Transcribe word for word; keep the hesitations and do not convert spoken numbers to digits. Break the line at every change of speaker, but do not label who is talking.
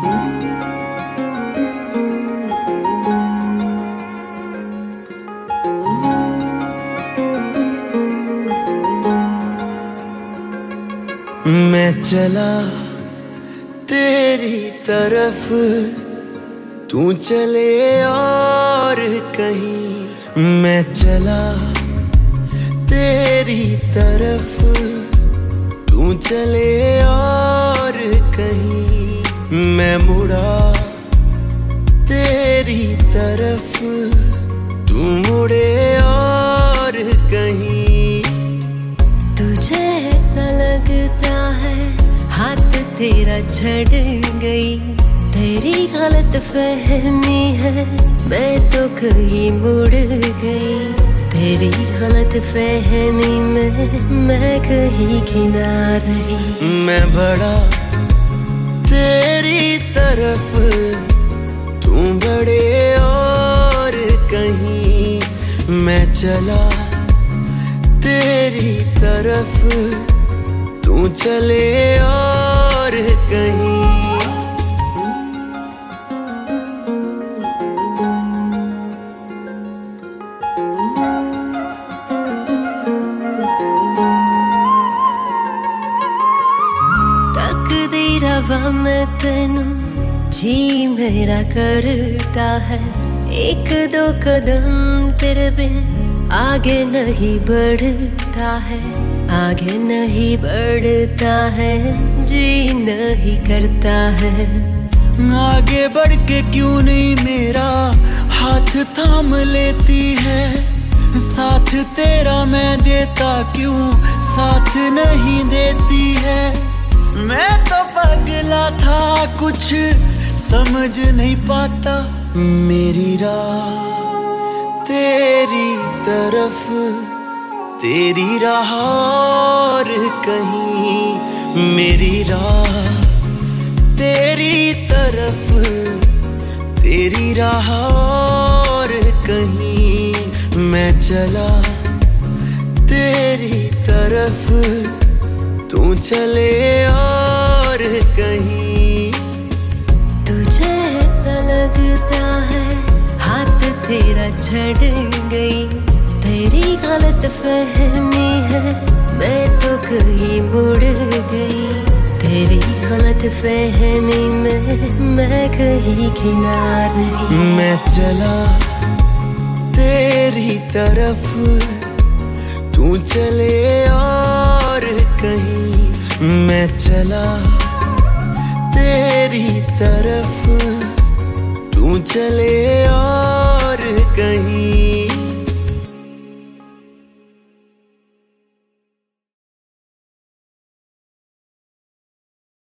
मैं चला तेरी तरफ, तू चले और कहीं। मैं चला तेरी तरफ, तू चले और कहीं। मैं मुड़ा तेरी तरफ, तू मुड़े और कहीं।
तुझे ऐसा लगता है हाथ तेरा झड़ गई, तेरी गलत फहमी है, मैं तो कहीं मुड़ गई। तेरी गलत फहमी में मैं कहीं किना रही।
मैं बढ़ा तेरी तरफ, तू बढ़े और कहीं। मैं चला तेरी तरफ, तू चले और कहीं।
तकदीरवा मैं तेनू जी मेरा करता है, एक दो कदम तेरे बिन आगे नहीं बढ़ता है, आगे नहीं बढ़ता है, जी नहीं करता है।
आगे बढ़ के क्यों नहीं मेरा हाथ थाम लेती है, साथ तेरा मैं देता क्यों साथ नहीं देती है। मैं तो पगला था कुछ समझ नहीं पाता, मेरी राह तेरी तरफ, तेरी राह और कहीं। मेरी राह तेरी तरफ, तेरी राह और कहीं। मैं चला तेरी तरफ, तू चले और कहीं।
तुझे ऐसा लगता है हाथ तेरा झड़ गई, तेरी गलत फहमी है, मैं तो कहीं मुड़ गई। तेरी गलत फहमी में मैं कहीं किना रही।
मैं चला तेरी तरफ, तू चले और कहीं। मैं चला तेरी तरफ, तू चले